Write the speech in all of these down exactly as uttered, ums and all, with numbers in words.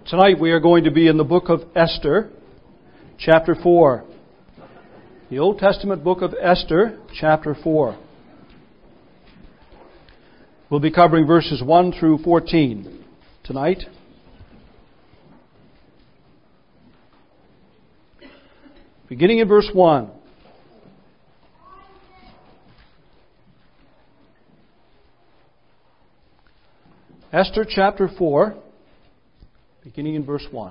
Tonight we are going to be in the book of Esther, chapter four. The Old Testament book of Esther, chapter four. We'll be covering verses one through fourteen tonight. Beginning in verse one. Esther chapter four, beginning in verse one.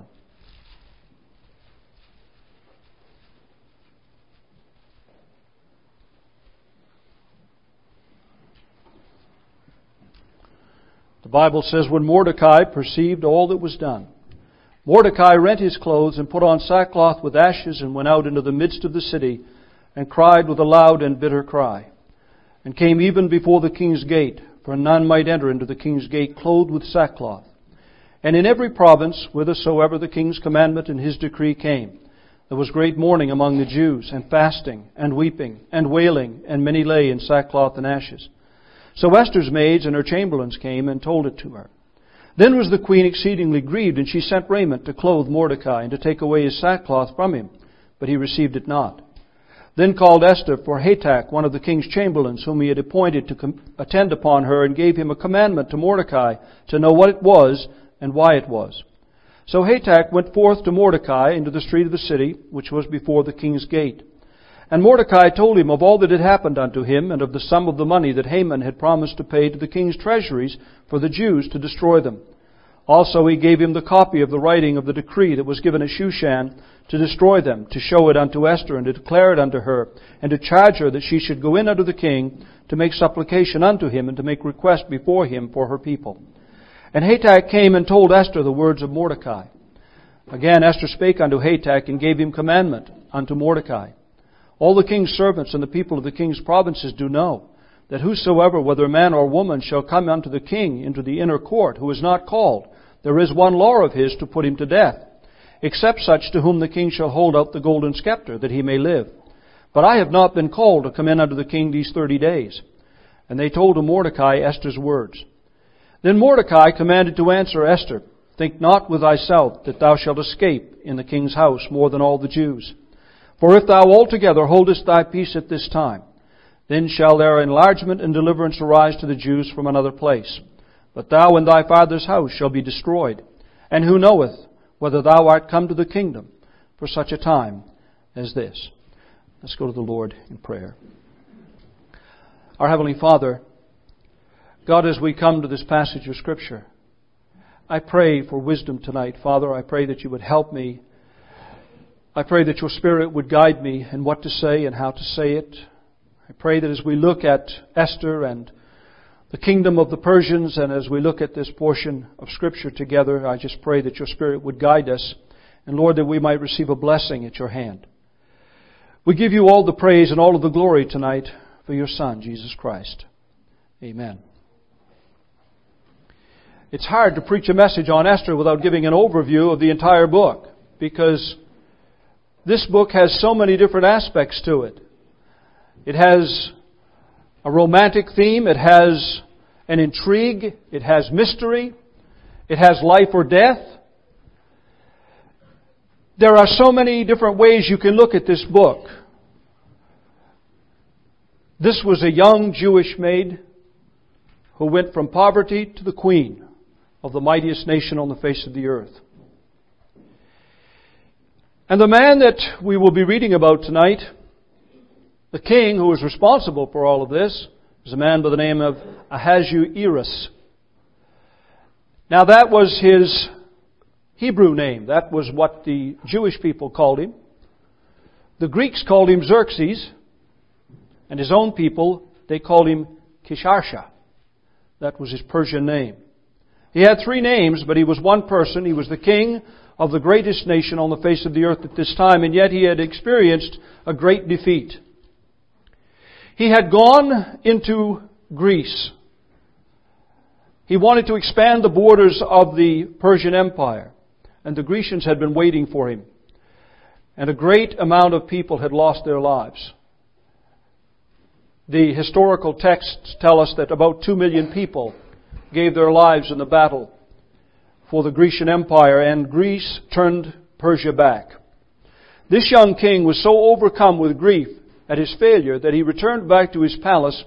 The Bible says, when Mordecai perceived all that was done, Mordecai rent his clothes and put on sackcloth with ashes and went out into the midst of the city and cried with a loud and bitter cry, and came even before the king's gate, for none might enter into the king's gate clothed with sackcloth. And in every province, whithersoever the king's commandment and his decree came, there was great mourning among the Jews, and fasting, and weeping, and wailing, and many lay in sackcloth and ashes. So Esther's maids and her chamberlains came and told it to her. Then was the queen exceedingly grieved, and she sent raiment to clothe Mordecai, and to take away his sackcloth from him. But he received it not. Then called Esther for Hatach, one of the king's chamberlains, whom he had appointed to com- attend upon her, and gave him a commandment to Mordecai to know what it was and why it was. So Hatach went forth to Mordecai into the street of the city, which was before the king's gate. And Mordecai told him of all that had happened unto him, and of the sum of the money that Haman had promised to pay to the king's treasuries for the Jews to destroy them. Also he gave him the copy of the writing of the decree that was given at Shushan to destroy them, to show it unto Esther, and to declare it unto her, and to charge her that she should go in unto the king to make supplication unto him, and to make request before him for her people. And Hatach came and told Esther the words of Mordecai. Again Esther spake unto Hatach, and gave him commandment unto Mordecai. All the king's servants and the people of the king's provinces do know that whosoever, whether man or woman, shall come unto the king into the inner court, who is not called, there is one law of his to put him to death, except such to whom the king shall hold out the golden scepter, that he may live. But I have not been called to come in unto the king these thirty days. And they told to Mordecai Esther's words. Then Mordecai commanded to answer Esther, Think not with thyself that thou shalt escape in the king's house more than all the Jews. For if thou altogether holdest thy peace at this time, then shall their enlargement and deliverance arise to the Jews from another place. But thou and thy father's house shall be destroyed. And who knoweth whether thou art come to the kingdom for such a time as this? Let's go to the Lord in prayer. Our Heavenly Father, God, as we come to this passage of Scripture, I pray for wisdom tonight. Father, I pray that you would help me. I pray that your Spirit would guide me in what to say and how to say it. I pray that as we look at Esther and the kingdom of the Persians, and as we look at this portion of Scripture together, I just pray that your Spirit would guide us, and Lord, that we might receive a blessing at your hand. We give you all the praise and all of the glory tonight for your Son, Jesus Christ. Amen. It's hard to preach a message on Esther without giving an overview of the entire book, because this book has so many different aspects to it. It has a romantic theme, it has an intrigue, it has mystery, it has life or death. There are so many different ways you can look at this book. This was a young Jewish maid who went from poverty to the queen of the mightiest nation on the face of the earth. And the man that we will be reading about tonight, the king who was responsible for all of this, is a man by the name of Ahasuerus. Now that was his Hebrew name. That was what the Jewish people called him. The Greeks called him Xerxes, and his own people, they called him Kisharsha. That was his Persian name. He had three names, but he was one person. He was the king of the greatest nation on the face of the earth at this time, and yet he had experienced a great defeat. He had gone into Greece. He wanted to expand the borders of the Persian Empire, and the Grecians had been waiting for him. And a great amount of people had lost their lives. The historical texts tell us that about two million people gave their lives in the battle for the Grecian Empire, and Greece turned Persia back. This young king was so overcome with grief at his failure that he returned back to his palace,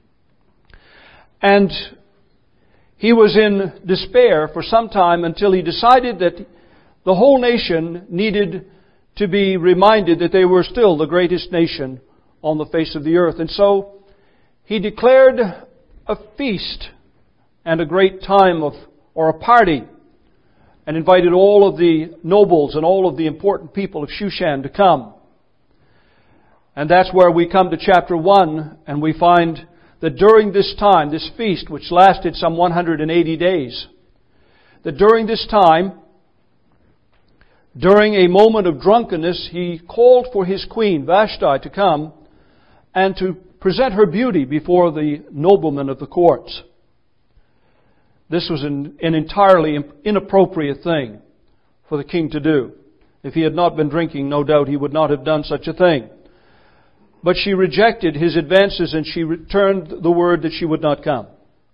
and he was in despair for some time until he decided that the whole nation needed to be reminded that they were still the greatest nation on the face of the earth. And so he declared a feast and a great time of, or a party, and invited all of the nobles and all of the important people of Shushan to come. And that's where we come to chapter one, and we find that during this time, this feast, which lasted some one hundred eighty days, that during this time, during a moment of drunkenness, he called for his queen, Vashti, to come and to present her beauty before the noblemen of the courts. This was an, an entirely inappropriate thing for the king to do. If he had not been drinking, no doubt he would not have done such a thing. But she rejected his advances, and she returned the word that she would not come.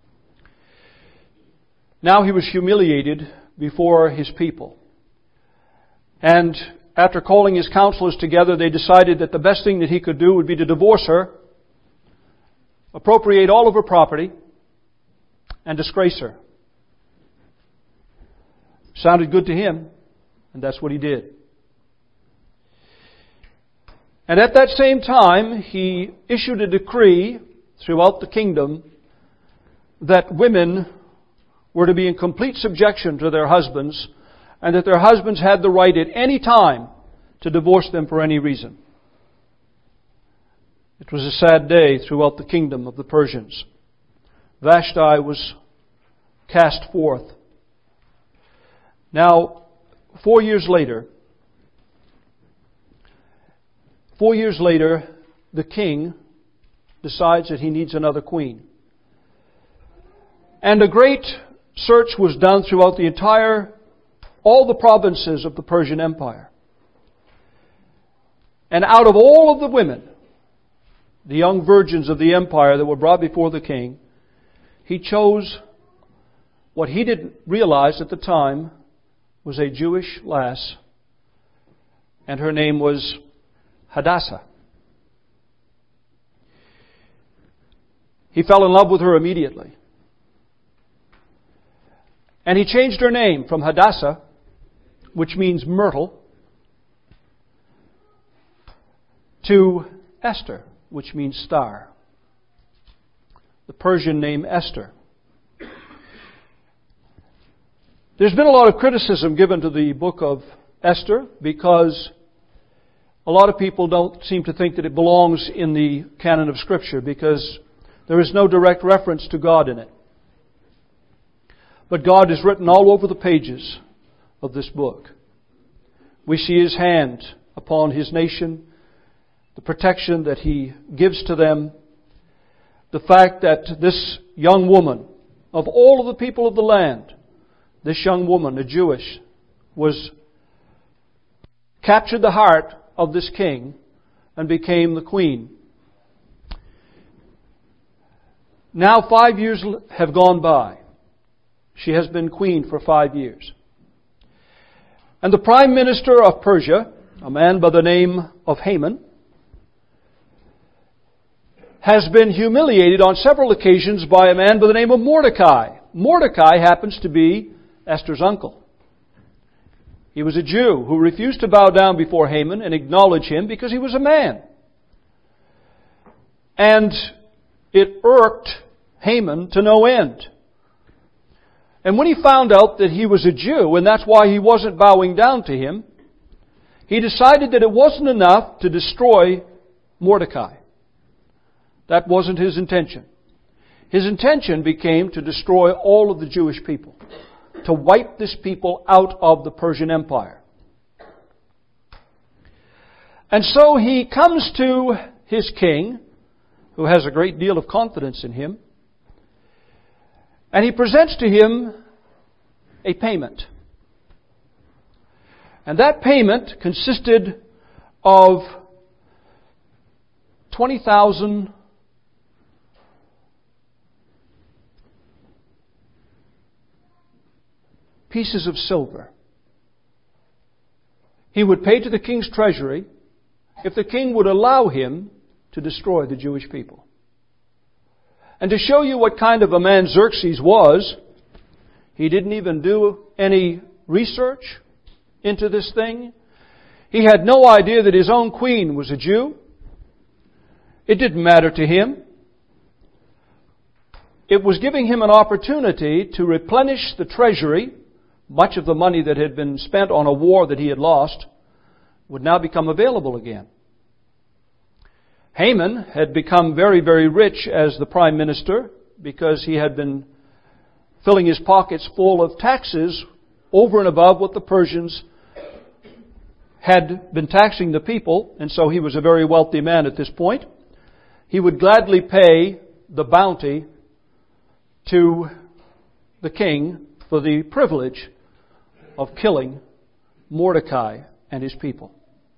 Now he was humiliated before his people. And after calling his counselors together, they decided that the best thing that he could do would be to divorce her, appropriate all of her property, and disgrace her. Sounded good to him, and that's what he did. And at that same time, he issued a decree throughout the kingdom that women were to be in complete subjection to their husbands, and that their husbands had the right at any time to divorce them for any reason. It was a sad day throughout the kingdom of the Persians. Vashti was cast forth. Now, four years later, four years later, the king decides that he needs another queen. And a great search was done throughout the entire, all the provinces of the Persian Empire. And out of all of the women, the young virgins of the empire that were brought before the king, he chose what he didn't realize at the time was a Jewish lass, and her name was Hadassah. He fell in love with her immediately. And he changed her name from Hadassah, which means myrtle, to Esther, which means star. The Persian name Esther. There's been a lot of criticism given to the book of Esther because a lot of people don't seem to think that it belongs in the canon of Scripture because there is no direct reference to God in it. But God is written all over the pages of this book. We see His hand upon His nation, the protection that He gives to them, the fact that this young woman, of all of the people of the land, this young woman, a Jewish, was captured the heart of this king and became the queen. Now five years have gone by. She has been queen for five years. And the prime minister of Persia, a man by the name of Haman, has been humiliated on several occasions by a man by the name of Mordecai. Mordecai happens to be Esther's uncle. He was a Jew who refused to bow down before Haman and acknowledge him because he was a man. And it irked Haman to no end. And when he found out that he was a Jew, and that's why he wasn't bowing down to him, he decided that it wasn't enough to destroy Mordecai. That wasn't his intention. His intention became to destroy all of the Jewish people, to wipe this people out of the Persian Empire. And so he comes to his king, who has a great deal of confidence in him, and he presents to him a payment. And that payment consisted of twenty thousand pieces of silver. He would pay to the king's treasury if the king would allow him to destroy the Jewish people. And to show you what kind of a man Xerxes was, he didn't even do any research into this thing. He had no idea that his own queen was a Jew. It didn't matter to him. It was giving him an opportunity to replenish the treasury. Much of the money that had been spent on a war that he had lost would now become available again. Haman had become very, very rich as the prime minister because he had been filling his pockets full of taxes over and above what the Persians had been taxing the people, and so he was a very wealthy man at this point. He would gladly pay the bounty to the king for the privilege of killing Mordecai and his people.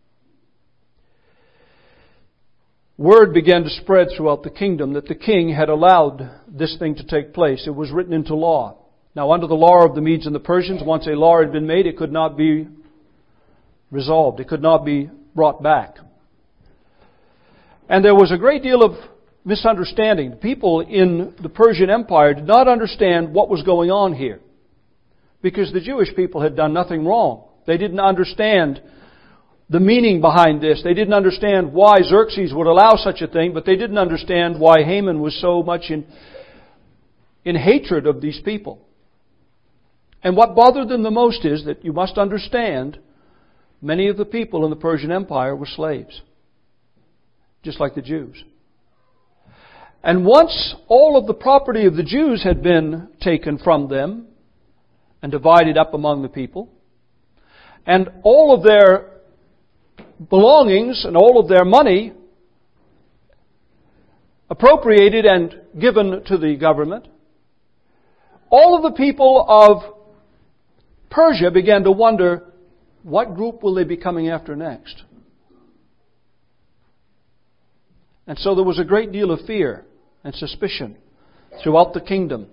Word began to spread throughout the kingdom that the king had allowed this thing to take place. It was written into law. Now, under the law of the Medes and the Persians, once a law had been made, it could not be resolved. It could not be brought back. And there was a great deal of misunderstanding. People in the Persian Empire did not understand what was going on here, because the Jewish people had done nothing wrong. They didn't understand the meaning behind this. They didn't understand why Xerxes would allow such a thing, but they didn't understand why Haman was so much in, in hatred of these people. And what bothered them the most is that you must understand many of the people in the Persian Empire were slaves, just like the Jews. And once all of the property of the Jews had been taken from them and divided up among the people, and all of their belongings and all of their money appropriated and given to the government, all of the people of Persia began to wonder, what group will they be coming after next? And so there was a great deal of fear and suspicion throughout the kingdom.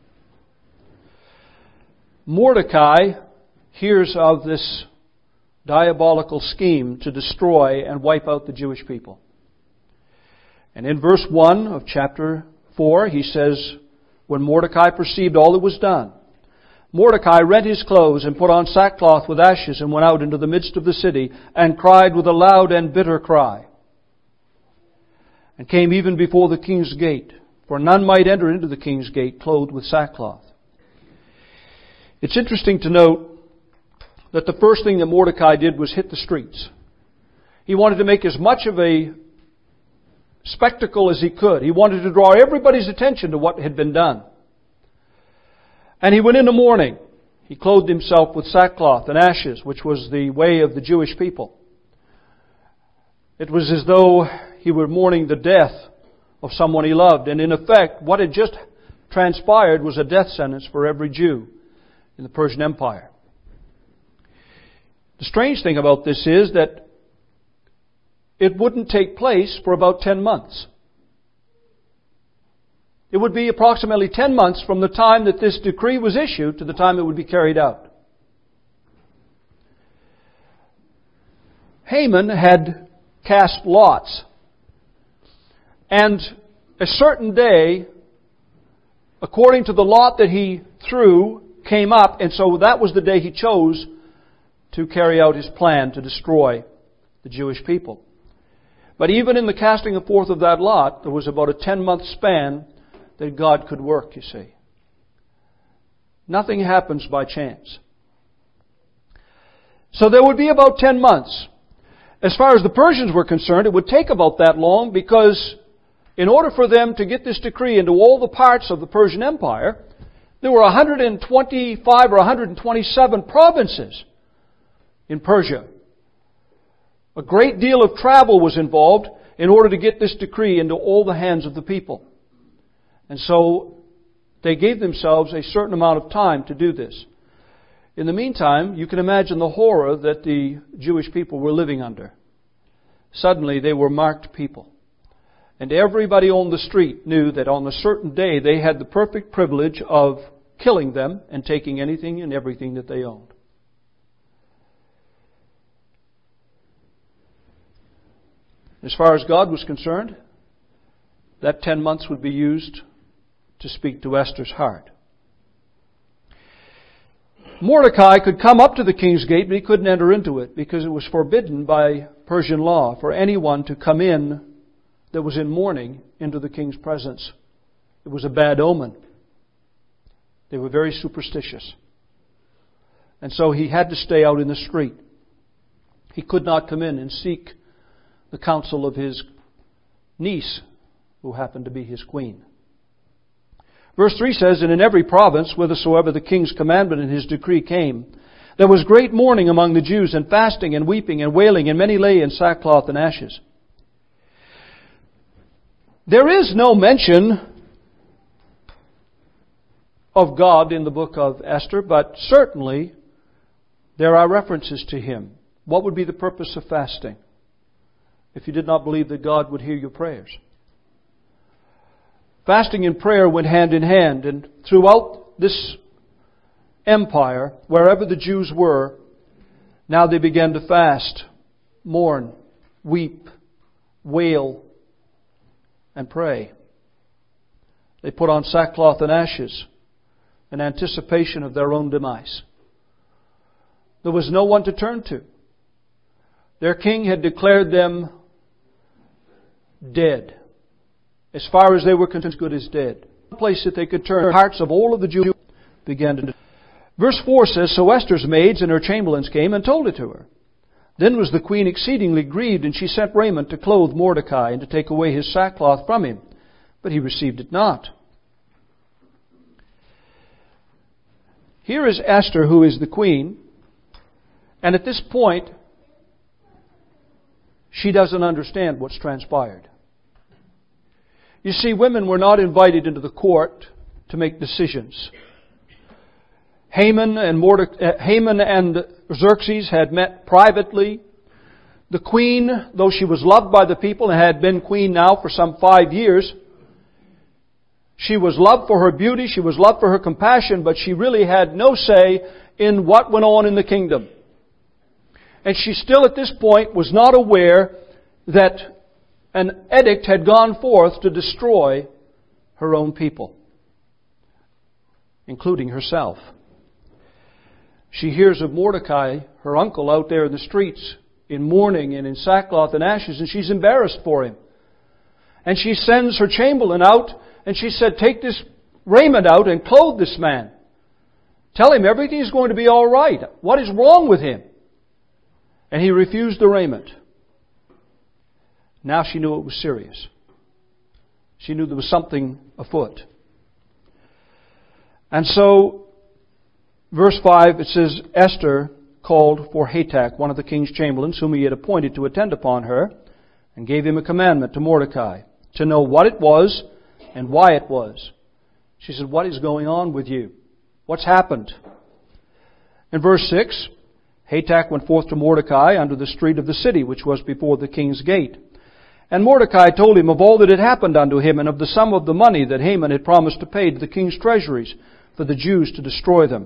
Mordecai hears of this diabolical scheme to destroy and wipe out the Jewish people. And in verse one of chapter four, he says, when Mordecai perceived all that was done, Mordecai rent his clothes and put on sackcloth with ashes and went out into the midst of the city and cried with a loud and bitter cry, and came even before the king's gate, for none might enter into the king's gate clothed with sackcloth. It's interesting to note that the first thing that Mordecai did was hit the streets. He wanted to make as much of a spectacle as he could. He wanted to draw everybody's attention to what had been done. And he went in the morning. He clothed himself with sackcloth and ashes, which was the way of the Jewish people. It was as though he were mourning the death of someone he loved. And in effect, what had just transpired was a death sentence for every Jew in the Persian Empire. The strange thing about this is that it wouldn't take place for about ten months. It would be approximately ten months from the time that this decree was issued to the time it would be carried out. Haman had cast lots. And a certain day, according to the lot that he threw, came up, and so that was the day he chose to carry out his plan to destroy the Jewish people. But even in the casting forth of that lot, there was about a ten-month span that God could work, you see. Nothing happens by chance. So there would be about ten months. As far as the Persians were concerned, it would take about that long because in order for them to get this decree into all the parts of the Persian Empire, there were one hundred twenty-five or one hundred twenty-seven provinces in Persia. A great deal of travel was involved in order to get this decree into all the hands of the people. And so they gave themselves a certain amount of time to do this. In the meantime, you can imagine the horror that the Jewish people were living under. Suddenly they were marked people. And everybody on the street knew that on a certain day they had the perfect privilege of killing them and taking anything and everything that they owned. As far as God was concerned, that ten months would be used to speak to Esther's heart. Mordecai could come up to the king's gate, but he couldn't enter into it because it was forbidden by Persian law for anyone to come in that was in mourning into the king's presence. It was a bad omen. They were very superstitious. And so he had to stay out in the street. He could not come in and seek the counsel of his niece, who happened to be his queen. Verse three says, "And in every province, whithersoever the king's commandment and his decree came, there was great mourning among the Jews, and fasting, and weeping, and wailing, and many lay in sackcloth and ashes." There is no mention of God in the book of Esther, but certainly there are references to Him. What would be the purpose of fasting if you did not believe that God would hear your prayers? Fasting and prayer went hand in hand, and throughout this empire, wherever the Jews were, now they began to fast, mourn, weep, wail, and pray. They put on sackcloth and ashes in anticipation of their own demise. There was no one to turn to. Their king had declared them dead. As far as they were concerned, good as dead. The place that they could turn, the hearts of all of the Jews began to... Verse four says, "So Esther's maids and her chamberlains came and told it to her. Then was the queen exceedingly grieved, and she sent raiment to clothe Mordecai and to take away his sackcloth from him. But he received it not." Here is Esther, who is the queen, and at this point, she doesn't understand what's transpired. You see, women were not invited into the court to make decisions. Haman and Mordecai, Haman and Xerxes had met privately. The queen, though she was loved by the people and had been queen now for some five years, she was loved for her beauty, she was loved for her compassion, but she really had no say in what went on in the kingdom. And she still at this point was not aware that an edict had gone forth to destroy her own people, including herself. She hears of Mordecai, her uncle, out there in the streets in mourning and in sackcloth and ashes, and she's embarrassed for him. And she sends her chamberlain out, and she said, "Take this raiment out and clothe this man. Tell him everything is going to be all right. What is wrong with him?" And he refused the raiment. Now she knew it was serious. She knew there was something afoot. And so, verse five, it says, "Esther called for Hatach, one of the king's chamberlains, whom he had appointed to attend upon her, and gave him a commandment to Mordecai, to know what it was and why it was." She said, "What is going on with you? What's happened?" In verse six, Hatach went forth to Mordecai under the street of the city, which was before the king's gate. And Mordecai told him of all that had happened unto him, and of the sum of the money that Haman had promised to pay to the king's treasuries for the Jews to destroy them.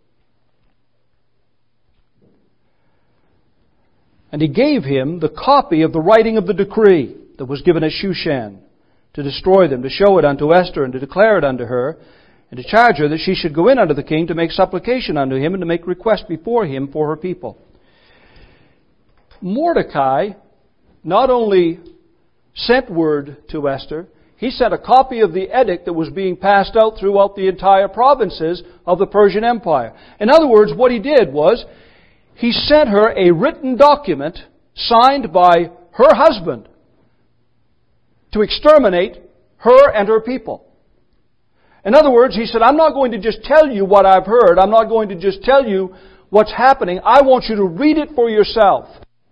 And he gave him the copy of the writing of the decree that was given at Shushan to destroy them, to show it unto Esther, and to declare it unto her, and to charge her that she should go in unto the king to make supplication unto him, and to make request before him for her people. Mordecai not only sent word to Esther, he sent a copy of the edict that was being passed out throughout the entire provinces of the Persian Empire. In other words, what he did was, he sent her a written document signed by her husband to exterminate her and her people. In other words, he said, "I'm not going to just tell you what I've heard. I'm not going to just tell you what's happening. I want you to read it for yourself."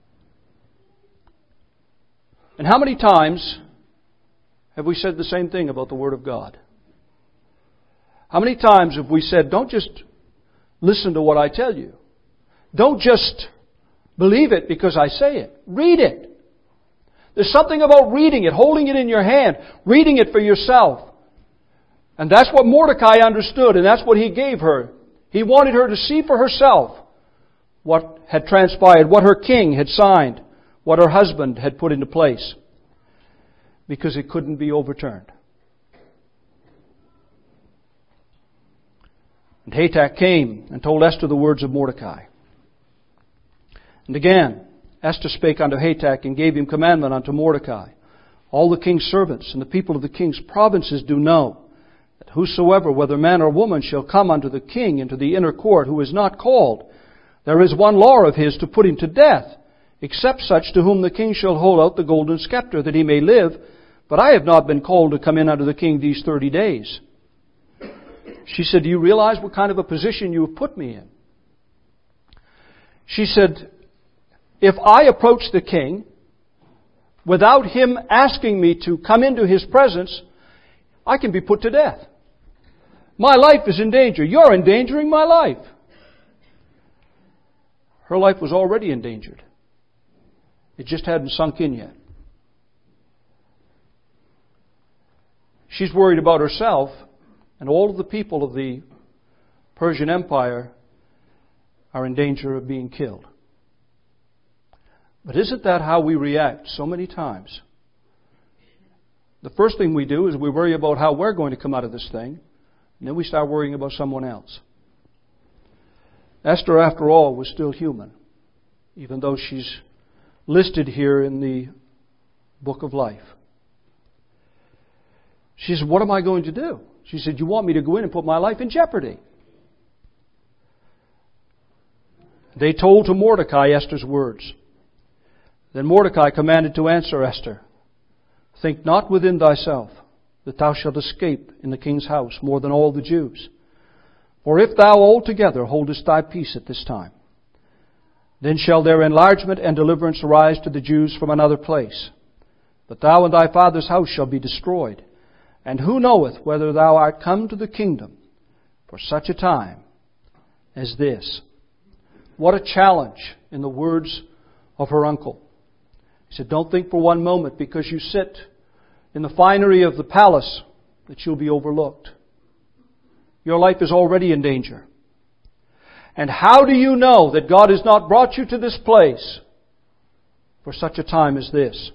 And how many times have we said the same thing about the Word of God? How many times have we said, "Don't just listen to what I tell you. Don't just believe it because I say it. Read it." There's something about reading it, holding it in your hand, reading it for yourself. And that's what Mordecai understood, and that's what he gave her. He wanted her to see for herself what had transpired, what her king had signed, what her husband had put into place, because it couldn't be overturned. And Hatach came and told Esther the words of Mordecai. And again, Esther spake unto Hatach and gave him commandment unto Mordecai. All the king's servants and the people of the king's provinces do know that whosoever, whether man or woman, shall come unto the king into the inner court who is not called, there is one law of his to put him to death, except such to whom the king shall hold out the golden scepter, that he may live. But I have not been called to come in unto the king these thirty days. She said, do you realize what kind of a position you have put me in? She said, if I approach the king without him asking me to come into his presence, I can be put to death. My life is in danger. You're endangering my life. Her life was already endangered. It just hadn't sunk in yet. She's worried about herself, and all of the people of the Persian Empire are in danger of being killed. But isn't that how we react so many times? The first thing we do is we worry about how we're going to come out of this thing, and then we start worrying about someone else. Esther, after all, was still human, even though she's listed here in the book of life. She said, what am I going to do? She said, you want me to go in and put my life in jeopardy? They told to Mordecai Esther's words. Then Mordecai commanded to answer Esther, think not within thyself that thou shalt escape in the king's house more than all the Jews. For if thou altogether holdest thy peace at this time, then shall their enlargement and deliverance arise to the Jews from another place. But thou and thy father's house shall be destroyed. And who knoweth whether thou art come to the kingdom for such a time as this? What a challenge in the words of her uncle. He said, don't think for one moment because you sit in the finery of the palace that you'll be overlooked. Your life is already in danger. And how do you know that God has not brought you to this place for such a time as this?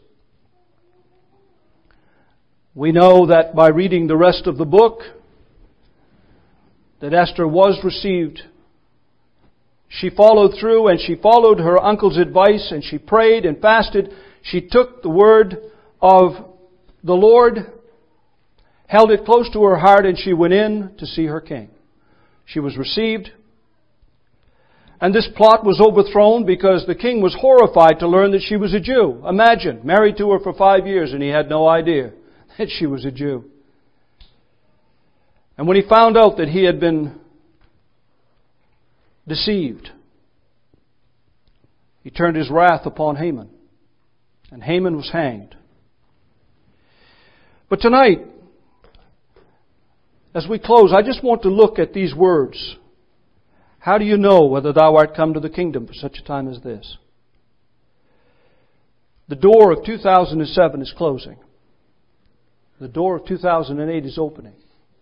We know that by reading the rest of the book, that Esther was received. She followed through and she followed her uncle's advice and she prayed and fasted. She took the word of the Lord, held it close to her heart, and she went in to see her king. She was received. And this plot was overthrown because the king was horrified to learn that she was a Jew. Imagine, married to her for five years and he had no idea that she was a Jew. And when he found out that he had been deceived, he turned his wrath upon Haman. And Haman was hanged. But tonight, as we close, I just want to look at these words. How do you know whether thou art come to the kingdom for such a time as this? The door of two thousand seven is closing. The door of two thousand eight is opening.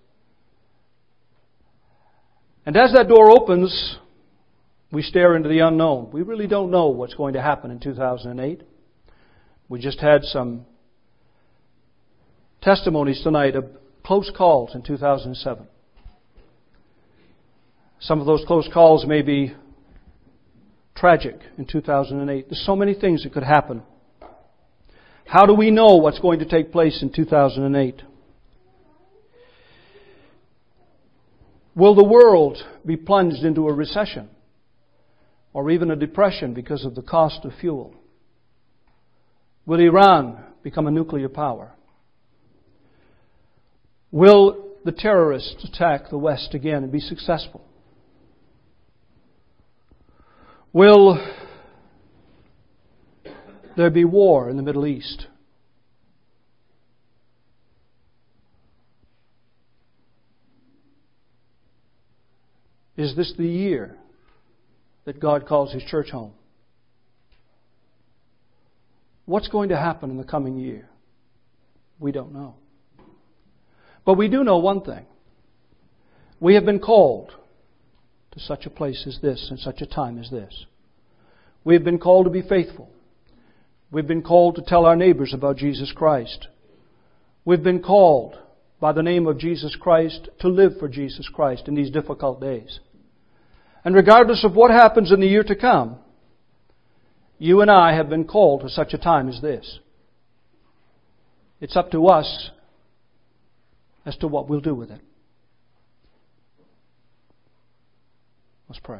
And as that door opens, we stare into the unknown. We really don't know what's going to happen in two thousand eight. We just had some testimonies tonight of close calls in two thousand seven. Some of those close calls may be tragic in two thousand eight. There's so many things that could happen. How do we know what's going to take place in two thousand eight? Will the world be plunged into a recession or even a depression because of the cost of fuel? Will Iran become a nuclear power? Will the terrorists attack the West again and be successful? Will there be war in the Middle East? Is this the year that God calls His church home? What's going to happen in the coming year? We don't know. But we do know one thing. We have been called to such a place as this and such a time as this. We have been called to be faithful. We've been called to tell our neighbors about Jesus Christ. We've been called by the name of Jesus Christ to live for Jesus Christ in these difficult days. And regardless of what happens in the year to come, you and I have been called to such a time as this. It's up to us as to what we'll do with it. Let's pray.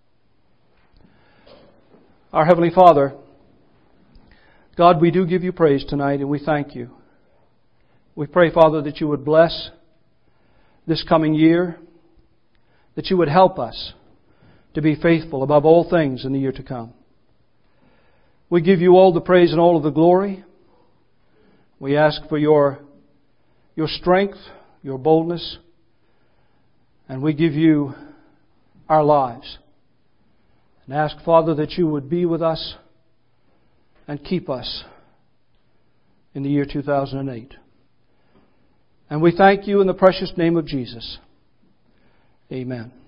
Our Heavenly Father, God, we do give you praise tonight and we thank you. We pray, Father, that you would bless this coming year, that you would help us to be faithful above all things in the year to come. We give you all the praise and all of the glory. We ask for your, your strength, your boldness, and we give you our lives. And ask, Father, that you would be with us and keep us in the year two thousand eight. And we thank you in the precious name of Jesus. Amen.